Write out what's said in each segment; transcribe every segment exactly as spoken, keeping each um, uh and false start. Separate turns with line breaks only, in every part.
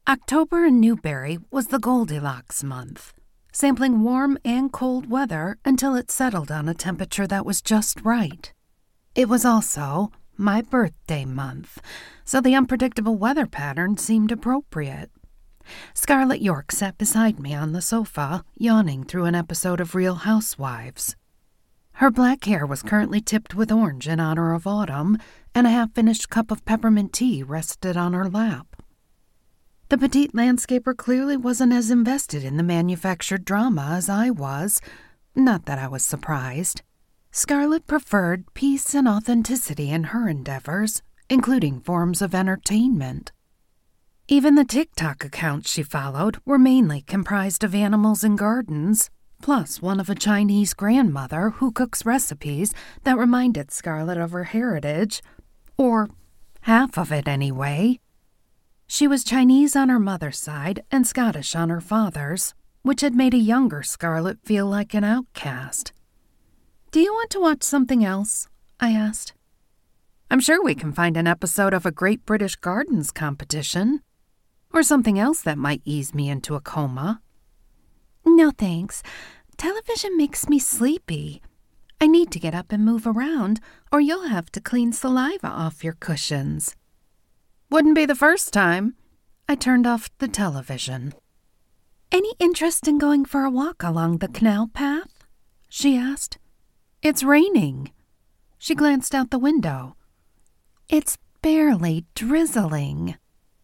October in Newberry was the Goldilocks month, sampling warm and cold weather until it settled on a temperature that was just right. It was also my birthday month, so the unpredictable weather pattern seemed appropriate. Scarlett York sat beside me on the sofa, yawning through an episode of Real Housewives. Her black hair was currently tipped with orange in honor of autumn, and a half-finished cup of peppermint tea rested on her lap. The petite landscaper clearly wasn't as invested in the manufactured drama as I was, not that I was surprised. Scarlett preferred peace and authenticity in her endeavors, including forms of entertainment. Even the TikTok accounts she followed were mainly comprised of animals and gardens, plus one of a Chinese grandmother who cooks recipes that reminded Scarlett of her heritage, or half of it anyway. She was Chinese on her mother's side and Scottish on her father's, which had made a younger Scarlett feel like an outcast. "Do you want to watch something else?" I asked. "I'm sure we can find an episode of a Great British Gardens competition, or something else that might ease me into a coma." "No, thanks. Television makes me sleepy. I need to get up and move around, or you'll have to clean saliva off your cushions." "Wouldn't be the first time." I turned off the television. "Any interest in going for a walk along the canal path?" she asked. "It's raining." She glanced out the window. "It's barely drizzling."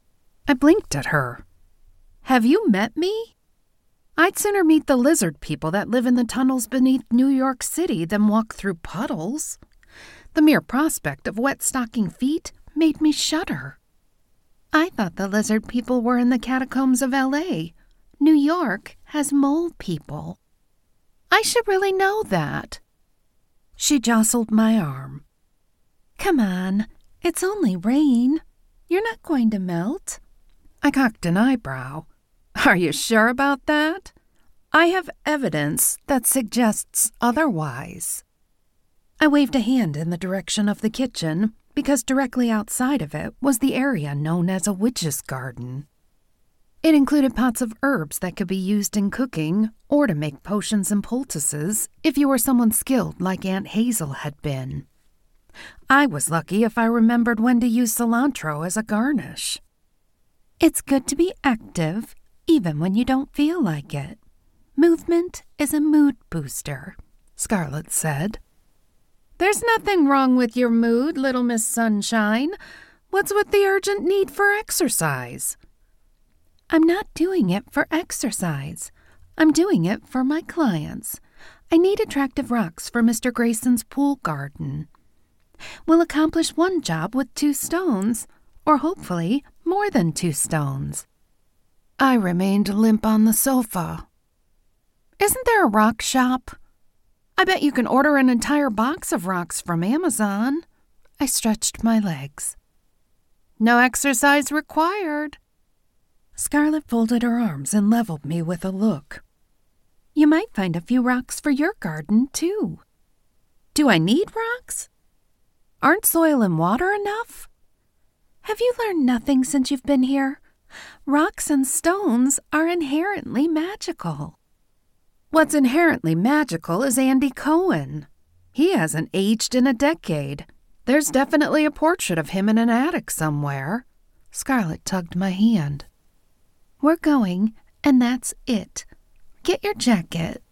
I blinked at her. "Have you met me? I'd sooner meet the lizard people that live in the tunnels beneath New York City than walk through puddles. The mere prospect of wet stocking feet made me shudder." "I thought the lizard people were in the catacombs of L A. New York has mole people." "I should really know that." She jostled my arm. "Come on, it's only rain. You're not going to melt." I cocked an eyebrow. "Are you sure about that? I have evidence that suggests otherwise." I waved a hand in the direction of the kitchen, because directly outside of it was the area known as a witch's garden. It included pots of herbs that could be used in cooking or to make potions and poultices if you were someone skilled like Aunt Hazel had been. I was lucky if I remembered when to use cilantro as a garnish. "It's good to be active, even when you don't feel like it. Movement is a mood booster," Scarlett said. "There's nothing wrong with your mood, Little Miss Sunshine. What's with the urgent need for exercise?" "I'm not doing it for exercise. I'm doing it for my clients. I need attractive rocks for Mister Grayson's pool garden. We'll accomplish one job with two stones, or hopefully more than two stones." I remained limp on the sofa. "Isn't there a rock shop? I bet you can order an entire box of rocks from Amazon." I stretched my legs. "No exercise required." Scarlett folded her arms and leveled me with a look. "You might find a few rocks for your garden, too." "Do I need rocks? Aren't soil and water enough?" "Have you learned nothing since you've been here? Rocks and stones are inherently magical." "What's inherently magical is Andy Cohen. He hasn't aged in a decade. There's definitely a portrait of him in an attic somewhere." Scarlett tugged my hand. "We're going, and that's it. Get your jacket."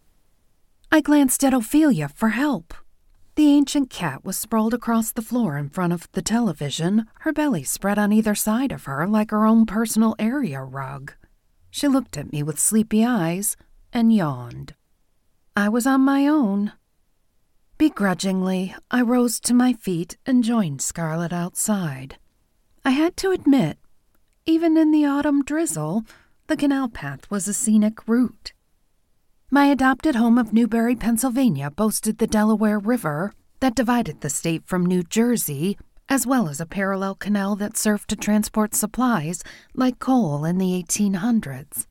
I glanced at Ophelia for help. The ancient cat was sprawled across the floor in front of the television, her belly spread on either side of her like her own personal area rug. She looked at me with sleepy eyes and yawned. I was on my own. Begrudgingly, I rose to my feet and joined Scarlett outside. I had to admit, even in the autumn drizzle, the canal path was a scenic route. My adopted home of Newberry, Pennsylvania, boasted the Delaware River that divided the state from New Jersey, as well as a parallel canal that served to transport supplies like coal in the eighteen hundreds.